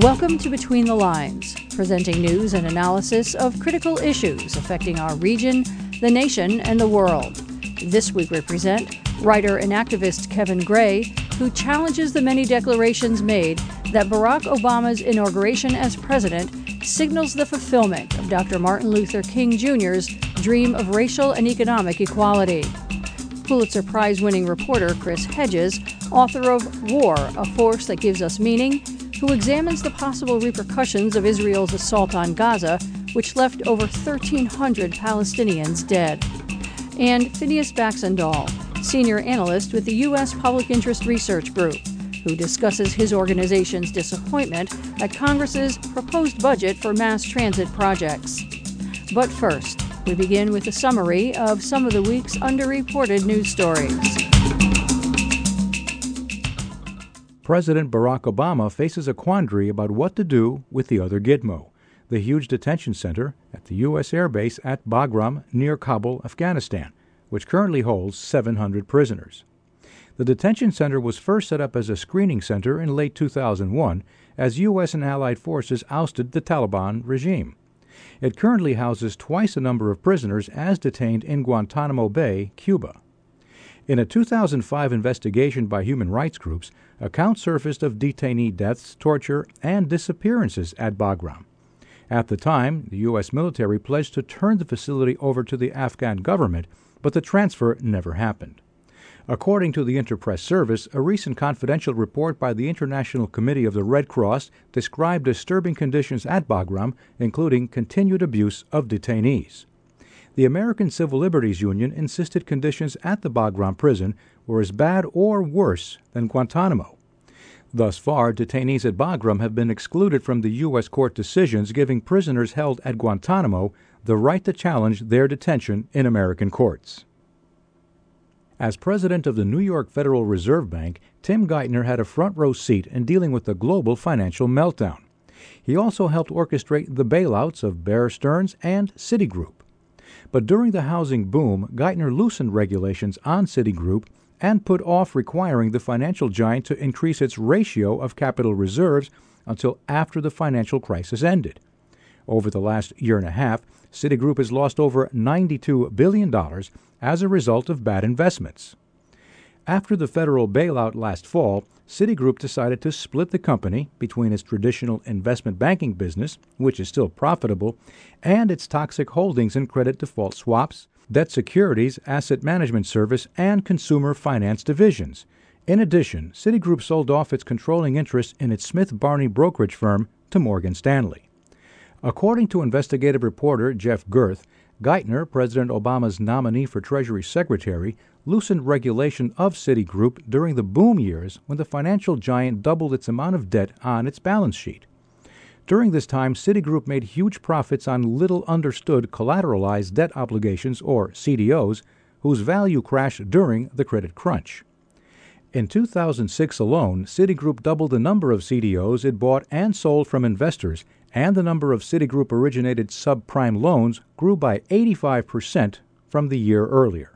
Welcome to Between the Lines, presenting news and analysis of critical issues affecting our region, the nation, and the world. This week we present writer and activist Kevin Gray, who challenges the many declarations made that Barack Obama's inauguration as president signals the fulfillment of Dr. Martin Luther King Jr.'s dream of racial and economic equality. Pulitzer Prize-winning reporter Chris Hedges, author of War, A Force That Gives Us Meaning, who examines the possible repercussions of Israel's assault on Gaza, which left over 1,300 Palestinians dead. And Phineas Baxendall, senior analyst with the U.S. Public Interest Research Group, who discusses his organization's disappointment at Congress's proposed budget for mass transit projects. But first, we begin with a summary of some of the week's underreported news stories. President Barack Obama faces a quandary about what to do with the other gizmo, the huge detention center at the U.S. Air Base at Bagram near Kabul, Afghanistan, which currently holds 700 prisoners. The detention center was first set up as a screening center in late 2001 as U.S. and allied forces ousted the Taliban regime. It currently houses twice the number of prisoners as detained in Guantanamo Bay, Cuba. In a 2005 investigation by human rights groups, accounts surfaced of detainee deaths, torture, and disappearances at Bagram. At the time, the U.S. military pledged to turn the facility over to the Afghan government, but the transfer never happened. According to the Interpress Service, a recent confidential report by the International Committee of the Red Cross described disturbing conditions at Bagram, including continued abuse of detainees. The American Civil Liberties Union insisted conditions at the Bagram prison were as bad or worse than Guantanamo. Thus far, detainees at Bagram have been excluded from the U.S. court decisions giving prisoners held at Guantanamo the right to challenge their detention in American courts. As president of the New York Federal Reserve Bank, Tim Geithner had a front-row seat in dealing with the global financial meltdown. He also helped orchestrate the bailouts of Bear Stearns and Citigroup. But during the housing boom, Geithner loosened regulations on Citigroup and put off requiring the financial giant to increase its ratio of capital reserves until after the financial crisis ended. Over the last year and a half, Citigroup has lost over $92 billion as a result of bad investments. After the federal bailout last fall, Citigroup decided to split the company between its traditional investment banking business, which is still profitable, and its toxic holdings in credit default swaps, debt securities, asset management service, and consumer finance divisions. In addition, Citigroup sold off its controlling interest in its Smith Barney brokerage firm to Morgan Stanley. According to investigative reporter Jeff Gerth, Geithner, President Obama's nominee for Treasury Secretary, loosened regulation of Citigroup during the boom years when the financial giant doubled its amount of debt on its balance sheet. During this time, Citigroup made huge profits on little understood collateralized debt obligations, or CDOs, whose value crashed during the credit crunch. In 2006 alone, Citigroup doubled the number of CDOs it bought and sold from investors, and the number of Citigroup-originated subprime loans grew by 85% from the year earlier.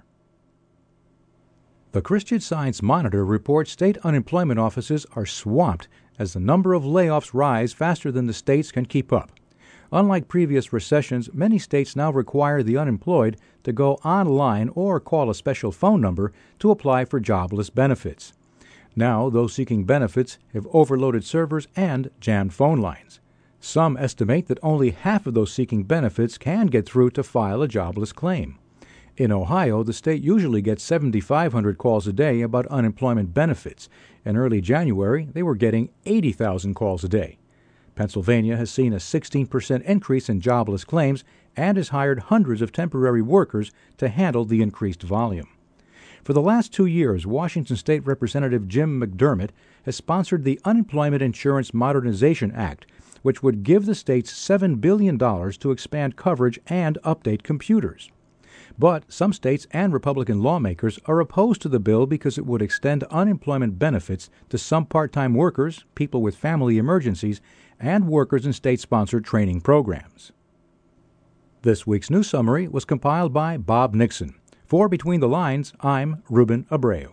The Christian Science Monitor reports state unemployment offices are swamped as the number of layoffs rise faster than the states can keep up. Unlike previous recessions, many states now require the unemployed to go online or call a special phone number to apply for jobless benefits. Now, those seeking benefits have overloaded servers and jammed phone lines. Some estimate that only half of those seeking benefits can get through to file a jobless claim. In Ohio, the state usually gets 7,500 calls a day about unemployment benefits. In early January, they were getting 80,000 calls a day. Pennsylvania has seen a 16% increase in jobless claims and has hired hundreds of temporary workers to handle the increased volume. For the last 2 years, Washington State Representative Jim McDermott has sponsored the Unemployment Insurance Modernization Act, which would give the states $7 billion to expand coverage and update computers. But some states and Republican lawmakers are opposed to the bill because it would extend unemployment benefits to some part-time workers, people with family emergencies, and workers in state-sponsored training programs. This week's news summary was compiled by Bob Nixon. For Between the Lines, I'm Ruben Abreu.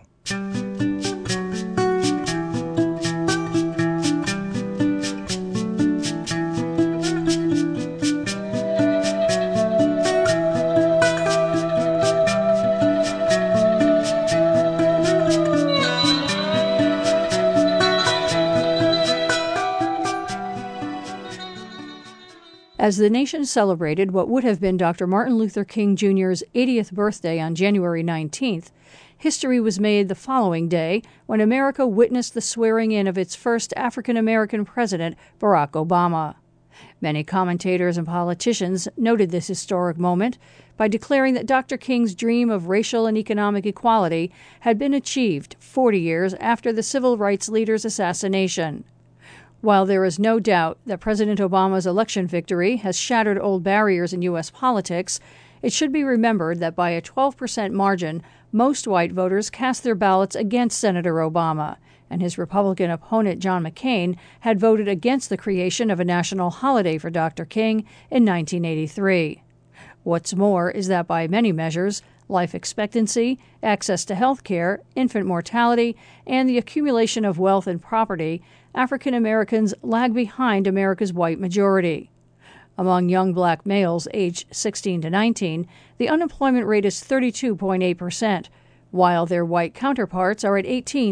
As the nation celebrated what would have been Dr. Martin Luther King Jr.'s 80th birthday on January 19th, history was made the following day when America witnessed the swearing-in of its first African-American president, Barack Obama. Many commentators and politicians noted this historic moment by declaring that Dr. King's dream of racial and economic equality had been achieved 40 years after the civil rights leader's assassination. While there is no doubt that President Obama's election victory has shattered old barriers in U.S. politics, it should be remembered that by a 12% margin, most white voters cast their ballots against Senator Obama, and his Republican opponent John McCain had voted against the creation of a national holiday for Dr. King in 1983. What's more is that by many measures, life expectancy, access to health care, infant mortality, and the accumulation of wealth and property, African Americans lag behind America's white majority. Among young black males aged 16 to 19, the unemployment rate is 32.8%, while their white counterparts are at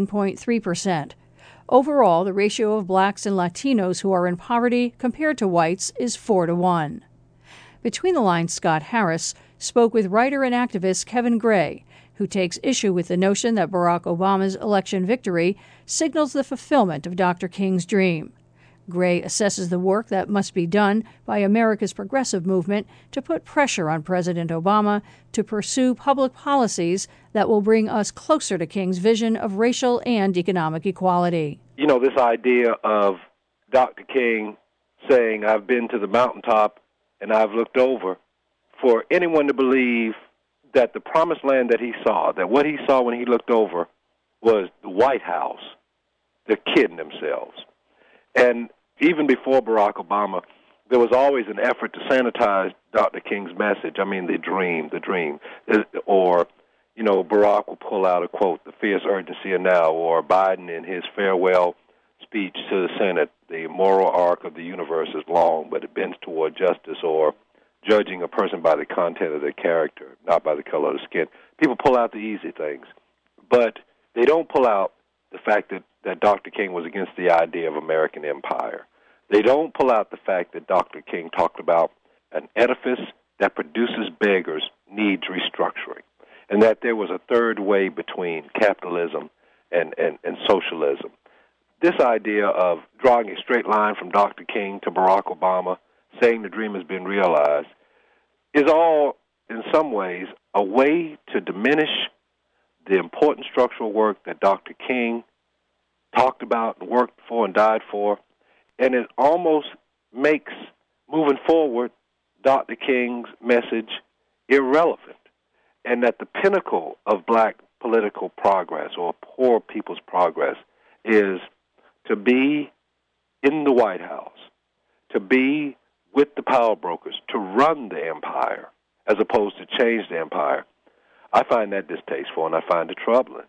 18.3%. Overall, the ratio of blacks and Latinos who are in poverty compared to whites is 4-1. Between the Lines, Scott Harris spoke with writer and activist Kevin Gray, who takes issue with the notion that Barack Obama's election victory signals the fulfillment of Dr. King's dream. Gray assesses the work that must be done by America's progressive movement to put pressure on President Obama to pursue public policies that will bring us closer to King's vision of racial and economic equality. You know, this idea of Dr. King saying, I've been to the mountaintop and I've looked over, for anyone to believe that the promised land that he saw, that what he saw when he looked over was the White House, they're kidding themselves. And even before Barack Obama, there was always an effort to sanitize Dr. King's message. I mean, the dream. Or, you know, Barack will pull out a quote, the fierce urgency of now, or Biden in his farewell speech to the Senate, the moral arc of the universe is long, but it bends toward justice, or judging a person by the content of their character, not by the color of the skin. People pull out the easy things, but they don't pull out the fact that Dr. King was against the idea of American empire. They don't pull out the fact that Dr. King talked about an edifice that produces beggars needs restructuring, and that there was a third way between capitalism and socialism. This idea of drawing a straight line from Dr. King to Barack Obama, saying the dream has been realized, is all, in some ways, a way to diminish the important structural work that Dr. King talked about and worked for and died for, and it almost makes, moving forward, Dr. King's message irrelevant, and that the pinnacle of black political progress or poor people's progress is to be in the White House, to be with the power brokers, to run the empire as opposed to change the empire. I find that distasteful, and I find it troubling.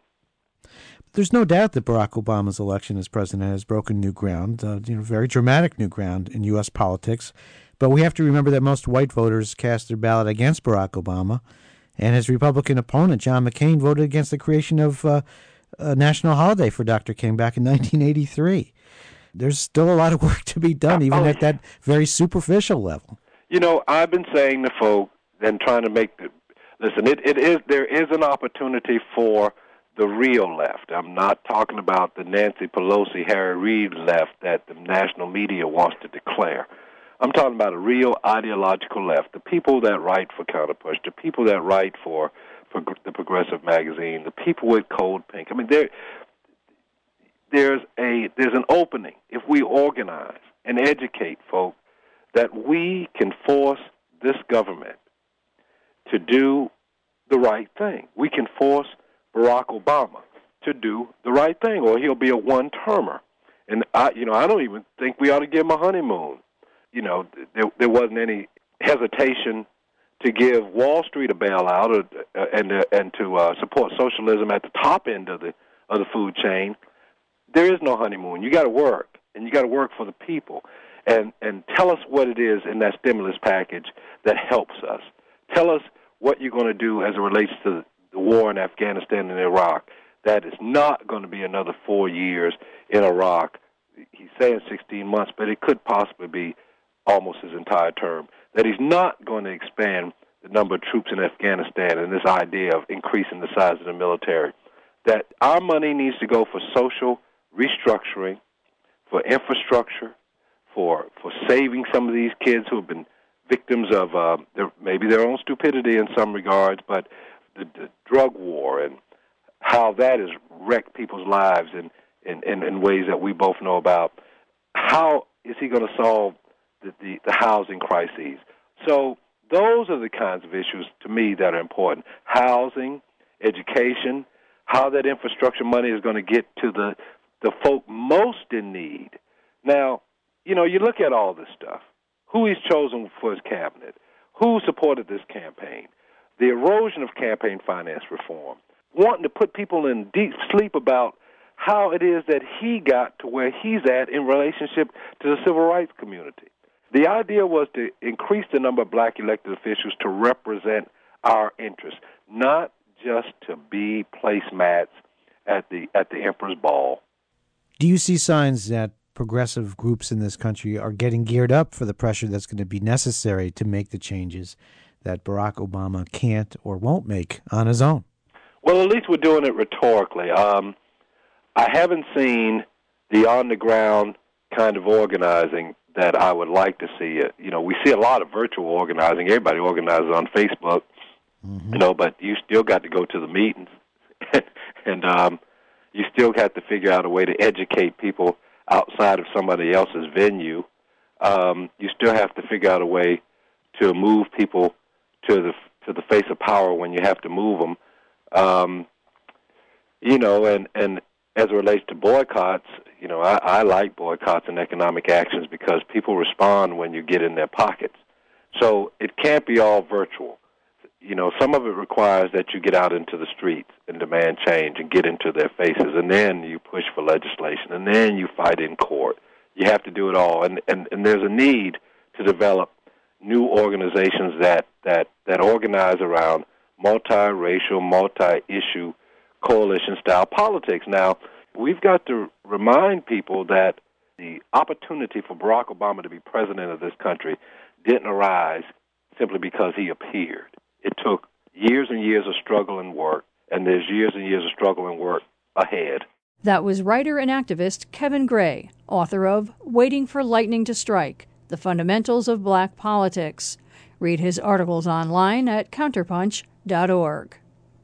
There's no doubt that Barack Obama's election as president has broken new ground, very dramatic new ground in U.S. politics. But we have to remember that most white voters cast their ballot against Barack Obama, and his Republican opponent, John McCain, voted against the creation of a national holiday for Dr. King back in 1983. There's still a lot of work to be done, even at that very superficial level. You know, I've been saying to folk and trying to make the listen. There is an opportunity for the real left. I'm not talking about the Nancy Pelosi, Harry Reid left that the national media wants to declare. I'm talking about a real ideological left, the people that write for Counterpunch, the people that write for the Progressive magazine, the people with Code Pink. I mean, there's an opening if we organize and educate folk that we can force this government to do the right thing. We can force Barack Obama to do the right thing, or he'll be a one-termer. And I don't even think we ought to give him a honeymoon. You know, there wasn't any hesitation to give Wall Street a bailout and to support socialism at the top end of the food chain. There is no honeymoon. You got to work, and you got to work for the people. And tell us what it is in that stimulus package that helps us. Tell us what you're going to do as it relates to the war in Afghanistan and Iraq. That is not going to be another 4 years in Iraq. He's saying 16 months, but it could possibly be almost his entire term, that he's not going to expand the number of troops in Afghanistan and this idea of increasing the size of the military, that our money needs to go for social restructuring, for infrastructure, for saving some of these kids who have been victims of maybe their own stupidity in some regards, but the drug war and how that has wrecked people's lives in ways that we both know about. How is he going to solve the housing crises? So those are the kinds of issues, to me, that are important. Housing, education, how that infrastructure money is going to get to the folk most in need. Now, you look at all this stuff. Who he's chosen for his cabinet, who supported this campaign, the erosion of campaign finance reform, wanting to put people in deep sleep about how it is that he got to where he's at in relationship to the civil rights community. The idea was to increase the number of black elected officials to represent our interests, not just to be placemats at the Emperor's Ball. Do you see signs that progressive groups in this country are getting geared up for the pressure that's going to be necessary to make the changes that Barack Obama can't or won't make on his own? Well, at least we're doing it rhetorically. I haven't seen the on-the-ground kind of organizing that I would like to see. We see a lot of virtual organizing. Everybody organizes on Facebook, but you still got to go to the meetings. And you still have to figure out a way to educate people outside of somebody else's venue. You still have to figure out a way to move people to the face of power when you have to move them. And as it relates to boycotts, I like boycotts and economic actions because people respond when you get in their pockets. So it can't be all virtual. Some of it requires that you get out into the streets and demand change and get into their faces, and then you push for legislation, and then you fight in court. You have to do it all, and there's a need to develop new organizations that organize around multiracial, multi-issue, coalition-style politics. Now, we've got to remind people that the opportunity for Barack Obama to be president of this country didn't arise simply because he appeared. It took years and years of struggle and work, and there's years and years of struggle and work ahead. That was writer and activist Kevin Gray, author of Waiting for Lightning to Strike, The Fundamentals of Black Politics. Read his articles online at counterpunch.org.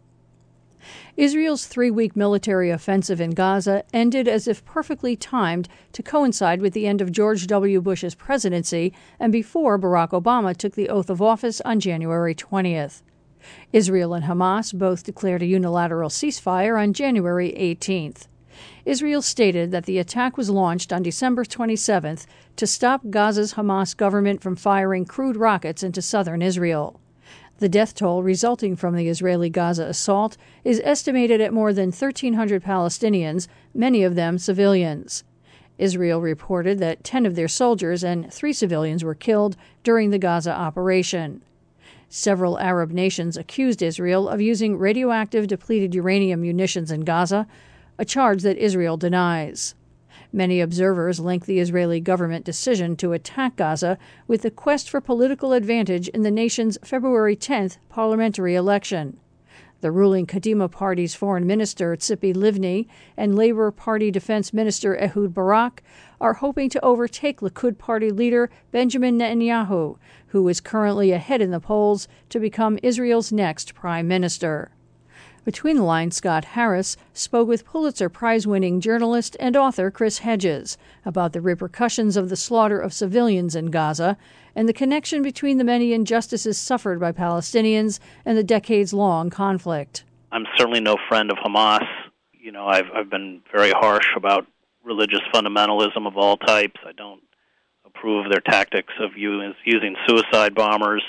Israel's 3-week military offensive in Gaza ended as if perfectly timed to coincide with the end of George W. Bush's presidency and before Barack Obama took the oath of office on January 20th. Israel and Hamas both declared a unilateral ceasefire on January 18th. Israel stated that the attack was launched on December 27th to stop Gaza's Hamas government from firing crude rockets into southern Israel. The death toll resulting from the Israeli-Gaza assault is estimated at more than 1,300 Palestinians, many of them civilians. Israel reported that 10 of their soldiers and 3 civilians were killed during the Gaza operation. Several Arab nations accused Israel of using radioactive depleted uranium munitions in Gaza, a charge that Israel denies. Many observers link the Israeli government decision to attack Gaza with the quest for political advantage in the nation's February 10th parliamentary election. The ruling Kadima Party's foreign minister Tzipi Livni and Labour Party defense minister Ehud Barak are hoping to overtake Likud Party leader Benjamin Netanyahu, who is currently ahead in the polls to become Israel's next prime minister. Between the Lines, Scott Harris spoke with Pulitzer Prize-winning journalist and author Chris Hedges about the repercussions of the slaughter of civilians in Gaza and the connection between the many injustices suffered by Palestinians and the decades-long conflict. I'm certainly no friend of Hamas. I've been very harsh about religious fundamentalism of all types. I don't approve of their tactics of using suicide bombers.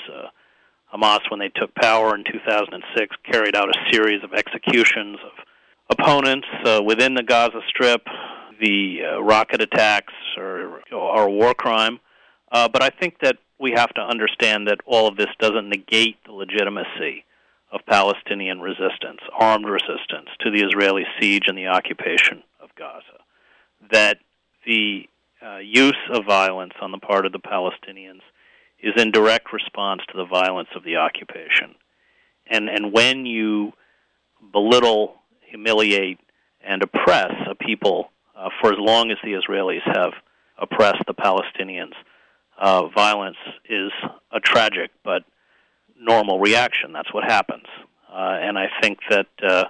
Hamas, when they took power in 2006, carried out a series of executions of opponents within the Gaza Strip. The rocket attacks are a war crime. But I think that we have to understand that all of this doesn't negate the legitimacy of Palestinian resistance, armed resistance to the Israeli siege and the occupation of Gaza. That the use of violence on the part of the Palestinians is in direct response to the violence of the occupation. And when you belittle, humiliate, and oppress a people for as long as the Israelis have oppressed the Palestinians, violence is a tragic but normal reaction. That's what happens. And I think that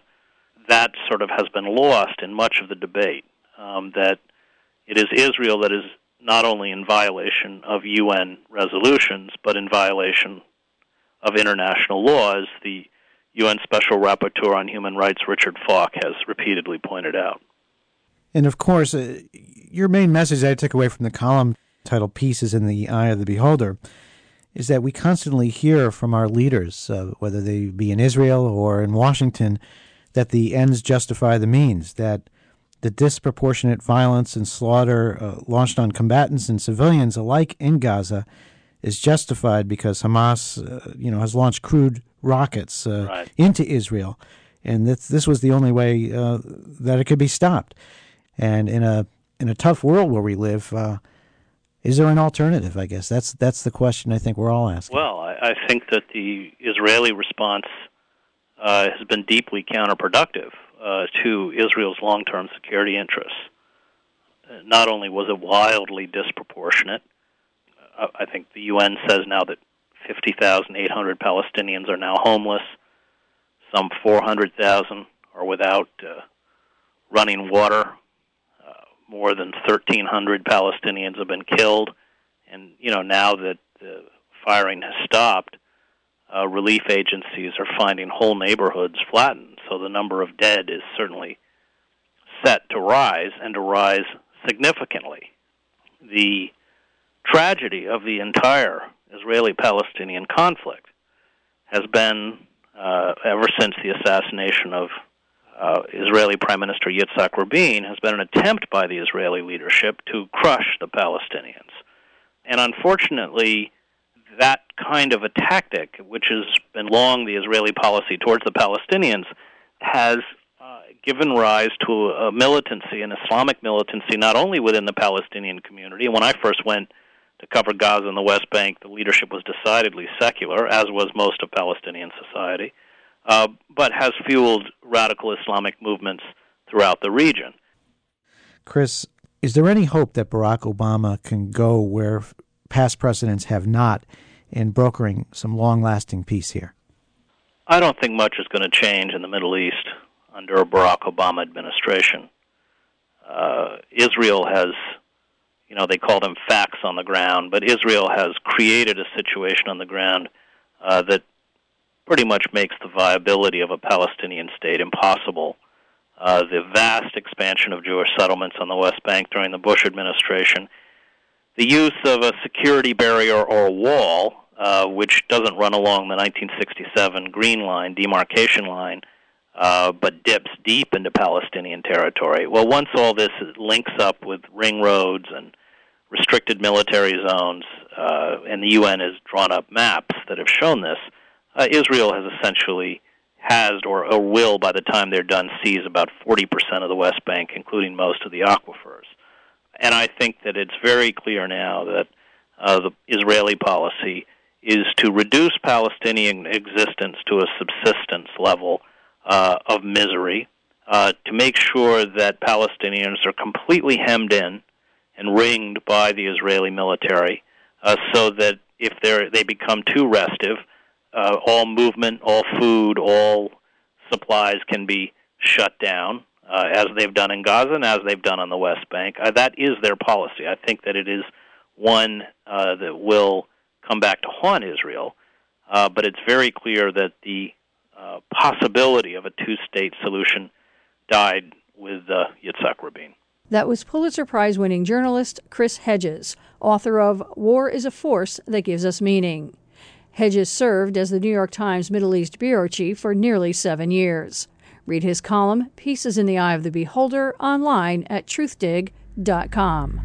that sort of has been lost in much of the debate, that it is Israel that is not only in violation of UN resolutions, but in violation of international law, as the UN Special Rapporteur on Human Rights, Richard Falk, has repeatedly pointed out. And of course, your main message I took away from the column titled Peace is in the Eye of the Beholder is that we constantly hear from our leaders, whether they be in Israel or in Washington, that the ends justify the means, that the disproportionate violence and slaughter launched on combatants and civilians alike in Gaza is justified because Hamas, has launched crude rockets into Israel, and this was the only way that it could be stopped. And in a tough world where we live, is there an alternative? I guess that's the question I think we're all asking. Well, I think that the Israeli response has been deeply counterproductive to Israel's long-term security interests. Not only was it wildly disproportionate, I think the UN says now that 50,800 Palestinians are now homeless, some 400,000 are without running water, more than 1,300 Palestinians have been killed, and now that the firing has stopped, relief agencies are finding whole neighborhoods flattened, so the number of dead is certainly set to rise, and to rise significantly. The tragedy of the entire Israeli-Palestinian conflict has been, ever since the assassination of Israeli Prime Minister Yitzhak Rabin, has been an attempt by the Israeli leadership to crush the Palestinians. And unfortunately, that kind of a tactic, which has been long the Israeli policy towards the Palestinians, has given rise to a militancy, an Islamic militancy, not only within the Palestinian community. When I first went to cover Gaza and the West Bank, the leadership was decidedly secular, as was most of Palestinian society, but has fueled radical Islamic movements throughout the region. Chris, is there any hope that Barack Obama can go where past presidents have not in brokering some long-lasting peace here? I don't think much is going to change in the Middle East under a Barack Obama administration. Israel has, they call them facts on the ground, but Israel has created a situation on the ground that pretty much makes the viability of a Palestinian state impossible. The vast expansion of Jewish settlements on the West Bank during the Bush administration, the use of a security barrier or a wall, which doesn't run along the 1967 Green Line, demarcation line, but dips deep into Palestinian territory. Well, once all this links up with ring roads and restricted military zones, and the UN has drawn up maps that have shown this, Israel has essentially or will, by the time they're done, seize about 40% of the West Bank, including most of the aquifers. And I think that it's very clear now that the Israeli policy is to reduce Palestinian existence to a subsistence level of misery, to make sure that Palestinians are completely hemmed in and ringed by the Israeli military, so that if they become too restive, all movement, all food, all supplies can be shut down, as they've done in Gaza and as they've done on the West Bank. That is their policy. I think that it is one that will come back to haunt Israel, but it's very clear that the possibility of a two-state solution died with Yitzhak Rabin. That was Pulitzer Prize-winning journalist Chris Hedges, author of War is a Force That Gives Us Meaning. Hedges served as the New York Times Middle East bureau chief for nearly 7 years. Read his column, Peace is in the Eye of the Beholder, online at truthdig.com.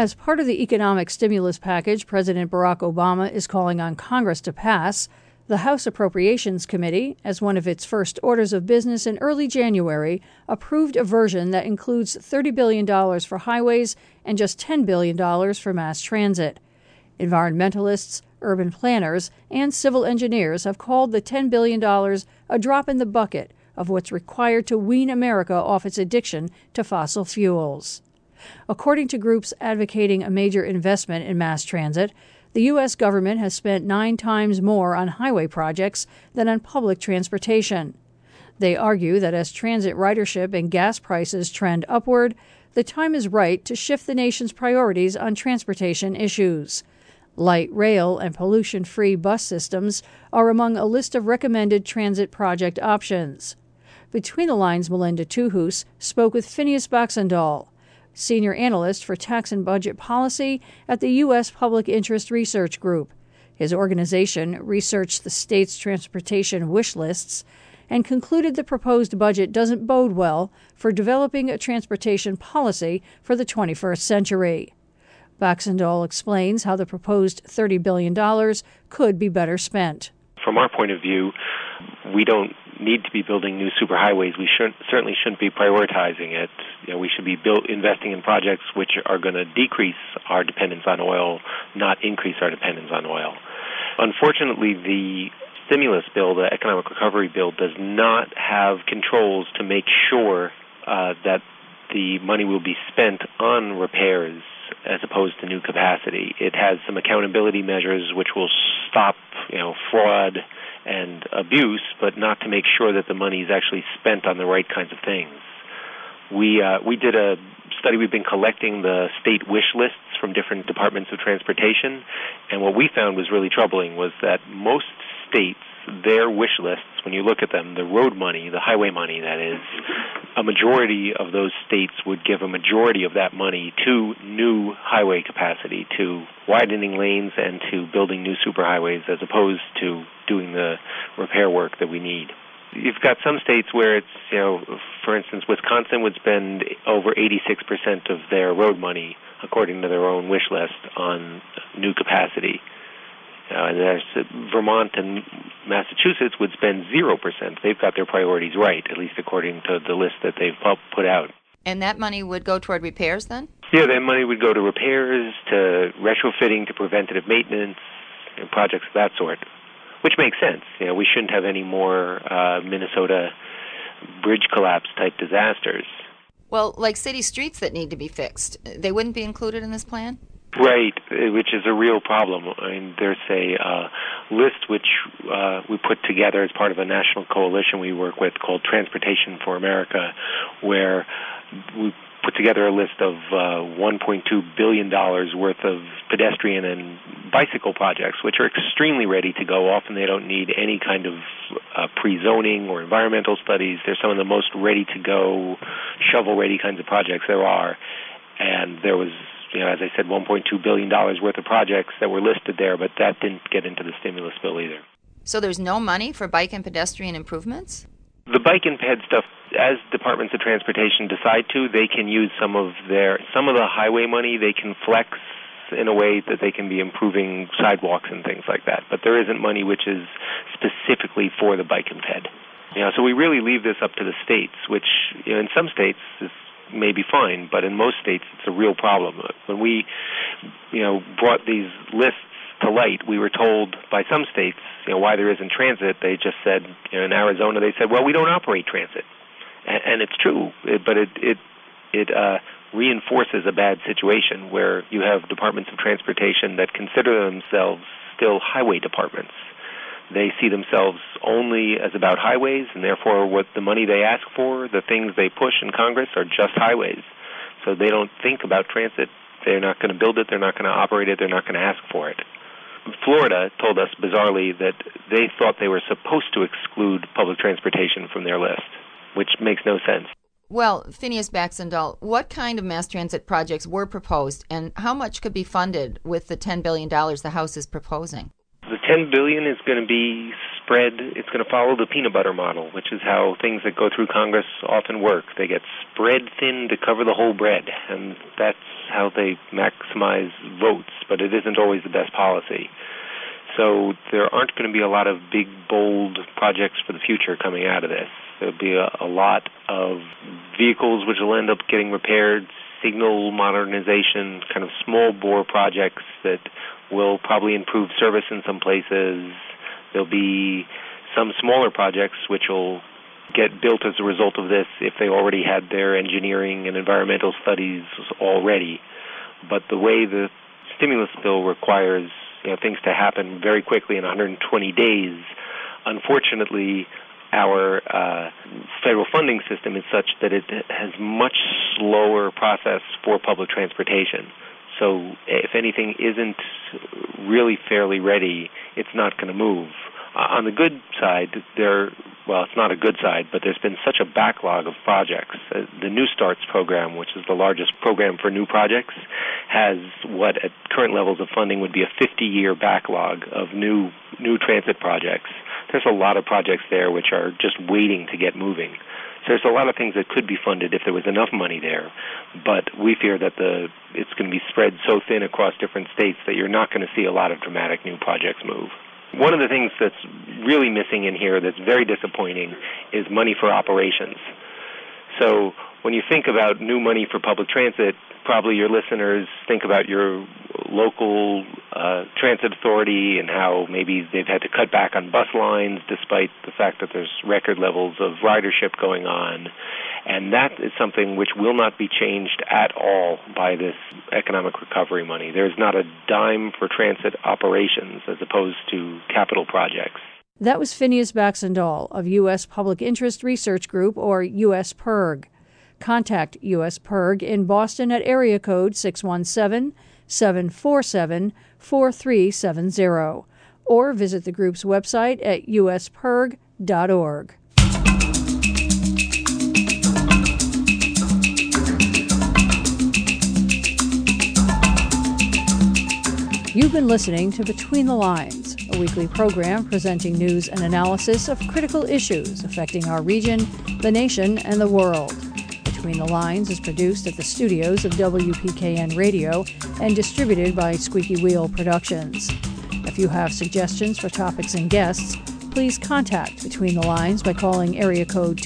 As part of the economic stimulus package President Barack Obama is calling on Congress to pass, the House Appropriations Committee, as one of its first orders of business in early January, approved a version that includes $30 billion for highways and just $10 billion for mass transit. Environmentalists, urban planners, and civil engineers have called the $10 billion a drop in the bucket of what's required to wean America off its addiction to fossil fuels. According to groups advocating a major investment in mass transit, the U.S. government has spent 9 times more on highway projects than on public transportation. They argue that as transit ridership and gas prices trend upward, the time is right to shift the nation's priorities on transportation issues. Light rail and pollution-free bus systems are among a list of recommended transit project options. Between the Lines' Melinda Tuhus spoke with Phineas Baxendale, senior analyst for tax and budget policy at the U.S. Public Interest Research Group. His organization researched the state's transportation wish lists and concluded the proposed budget doesn't bode well for developing a transportation policy for the 21st century. Baxendale explains how the proposed $30 billion could be better spent. From our point of view, we don't need to be building new superhighways. We certainly shouldn't be prioritizing it. We should be investing in projects which are going to decrease our dependence on oil, not increase our dependence on oil. Unfortunately, the stimulus bill, the economic recovery bill, does not have controls to make sure that the money will be spent on repairs as opposed to new capacity. It has some accountability measures which will stop, fraud and abuse, but not to make sure that the money is actually spent on the right kinds of things. We did a study. We've been collecting the state wish lists from different departments of transportation, and what we found was really troubling was that most states, their wish lists, when you look at them, the road money, the highway money, that is, a majority of those states would give a majority of that money to new highway capacity, to widening lanes and to building new superhighways as opposed to doing the repair work that we need. You've got some states where it's, for instance, Wisconsin would spend over 86% of their road money, according to their own wish list, on new capacity. And there's Vermont and Massachusetts would spend 0%. They've got their priorities right, at least according to the list that they've put out. And that money would go toward repairs then? Yeah, that money would go to repairs, to retrofitting, to preventative maintenance, and projects of that sort, which makes sense. We shouldn't have any more Minnesota bridge collapse type disasters. Well, like city streets that need to be fixed, they wouldn't be included in this plan? Right, which is a real problem. I mean, there's a list which we put together as part of a national coalition we work with called Transportation for America, where we put together a list of $1.2 billion worth of pedestrian and bicycle projects, which are extremely ready to go. Often they don't need any kind of pre-zoning or environmental studies. They're some of the most ready-to-go, shovel-ready kinds of projects there are. And there was, as I said, $1.2 billion worth of projects that were listed there, but that didn't get into the stimulus bill either. So there's no money for bike and pedestrian improvements? The bike and ped stuff, as departments of transportation decide to, they can use some of the highway money, they can flex in a way that they can be improving sidewalks and things like that. But there isn't money which is specifically for the bike and ped. So we really leave this up to the states, which in some states is may be fine, but in most states it's a real problem. When we, brought these lists to light, we were told by some states, why there isn't transit. They just said, in Arizona, they said, well, we don't operate transit, and it's true, but it reinforces a bad situation where you have departments of transportation that consider themselves still highway departments. They see themselves only as about highways, and therefore what the money they ask for, the things they push in Congress are just highways. So they don't think about transit. They're not going to build it. They're not going to operate it. They're not going to ask for it. Florida told us bizarrely that they thought they were supposed to exclude public transportation from their list, which makes no sense. Well, Phineas Baxendale, what kind of mass transit projects were proposed, and how much could be funded with the $10 billion the House is proposing? The $10 billion is going to be spread. It's going to follow the peanut butter model, which is how things that go through Congress often work. They get spread thin to cover the whole bread, and that's how they maximize votes, but it isn't always the best policy. So there aren't going to be a lot of big, bold projects for the future coming out of this. There'll be a lot of vehicles which will end up getting repaired, signal modernization, kind of small bore projects that will probably improve service in some places. There'll be some smaller projects which will get built as a result of this if they already had their engineering and environmental studies already. But the way the stimulus bill requires things to happen very quickly in 120 days, unfortunately, our federal funding system is such that it has much slower process for public transportation. So if anything isn't really fairly ready, it's not going to move. On the good side, it's not a good side, but there's been such a backlog of projects. The New Starts program, which is the largest program for new projects, has what at current levels of funding would be a 50-year backlog of new transit projects. There's a lot of projects there which are just waiting to get moving. So there's a lot of things that could be funded if there was enough money there, but we fear that it's going to be spread so thin across different states that you're not going to see a lot of dramatic new projects move. One of the things that's really missing in here that's very disappointing is money for operations. So when you think about new money for public transit, probably your listeners think about your local transit authority and how maybe they've had to cut back on bus lines despite the fact that there's record levels of ridership going on. And that is something which will not be changed at all by this economic recovery money. There's not a dime for transit operations as opposed to capital projects. That was Phineas Baxendale of U.S. Public Interest Research Group, or USPIRG. Contact USPIRG in Boston at area code 617-747-4370 or visit the group's website at uspirg.org. You've been listening to Between the Lines, a weekly program presenting news and analysis of critical issues affecting our region, the nation, and the world. Between the Lines is produced at the studios of WPKN Radio and distributed by Squeaky Wheel Productions. If you have suggestions for topics and guests, please contact Between the Lines by calling area code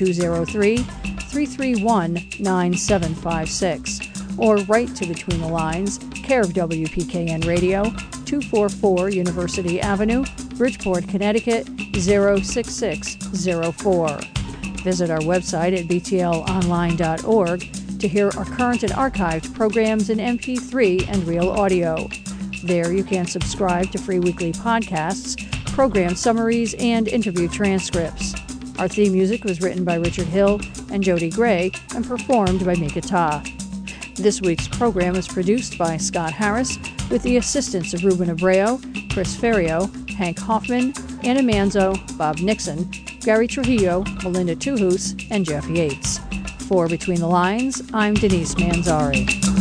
203-331-9756 or write to Between the Lines, care of WPKN Radio, 244 University Avenue, Bridgeport, Connecticut, 06604. Visit our website at btlonline.org to hear our current and archived programs in MP3 and real audio. There you can subscribe to free weekly podcasts, program summaries, and interview transcripts. Our theme music was written by Richard Hill and Jody Gray and performed by Mika Ta. This week's program was produced by Scott Harris with the assistance of Ruben Abreu, Chris Ferrio, Hank Hoffman, Anna Manzo, Bob Nixon, Gary Trujillo, Melinda Tuhus, and Jeff Yates. For Between the Lines, I'm Denise Manzari.